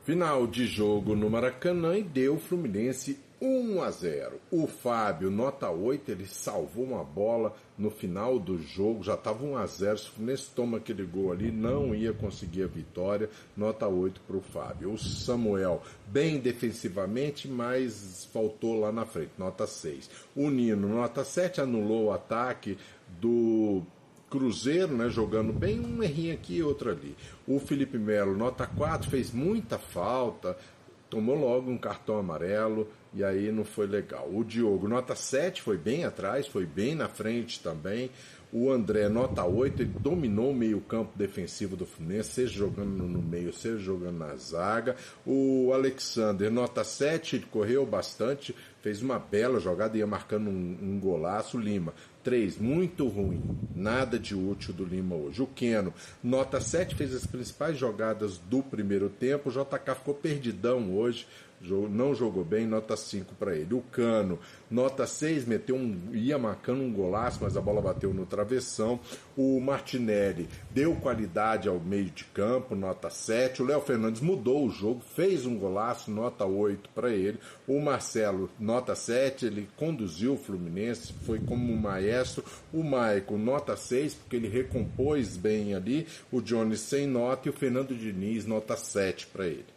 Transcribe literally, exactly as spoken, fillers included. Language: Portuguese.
Final de jogo no Maracanã e deu Fluminense um a zero. O Fábio, nota oito, ele salvou uma bola no final do jogo, já estava um a zero, se o Fluminense toma aquele gol ali, não ia conseguir a vitória, nota oito para o Fábio. O Samuel, bem defensivamente, mas faltou lá na frente, nota seis. O Nino, nota sete, anulou o ataque do Cruzeiro, né, jogando bem, um errinho aqui e outro ali. O Felipe Melo, nota quatro, fez muita falta, tomou logo um cartão amarelo e aí não foi legal. O Diogo, nota sete, foi bem atrás, foi bem na frente também. O André, nota oito, ele dominou o meio campo defensivo do Fluminense, seja jogando no meio, seja jogando na zaga. O Alexander, nota sete, ele correu bastante, fez uma bela jogada, ia marcando um, um golaço. O Lima, três, muito ruim, nada de útil do Lima hoje. O Keno, nota sete, fez as principais jogadas do primeiro tempo. O J K ficou perdidão hoje, não jogou bem, nota cinco para ele. O Cano, nota seis, meteu um, ia marcando um golaço, mas a bola bateu no travessão. O Martinelli deu qualidade ao meio de campo, nota sete. O Léo Fernandes mudou o jogo, fez um golaço, nota oito para ele. O Marcelo, nota sete, ele conduziu o Fluminense, foi como um maestro. O Maicon, nota seis, porque ele recompôs bem ali. O Johnny sem nota e o Fernando Diniz, nota sete para ele.